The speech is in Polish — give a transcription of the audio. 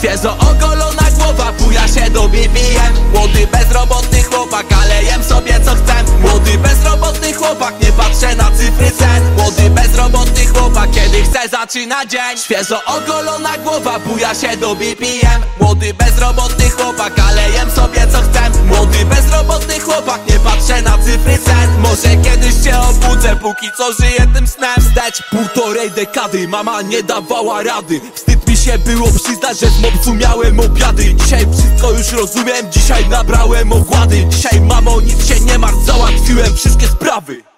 Świeżo ogolona głowa buja się do BPM. Młody bezrobotny chłopak, ale jem sobie co chcę. Młody bezrobotny chłopak, nie patrzę na cyfry cen. Młody bezrobotny chłopak, kiedy chce zaczyna dzień. Świeżo ogolona głowa buja się do BPM. Młody bezrobotny chłopak, ale jem sobie co chcę. Młody bezrobotny chłopak, nie patrzę na cyfry cen. Może kiedyś się obudzę, póki co żyję tym snem. Wstecz półtorej dekady, mama nie dawała rady. Wstyd mi się było przyznać, że z mopsu miałem obiady. Dzisiaj wszystko już rozumiem, dzisiaj nabrałem ogłady. Dzisiaj mamo nic się nie martw, załatwiłem wszystkie sprawy.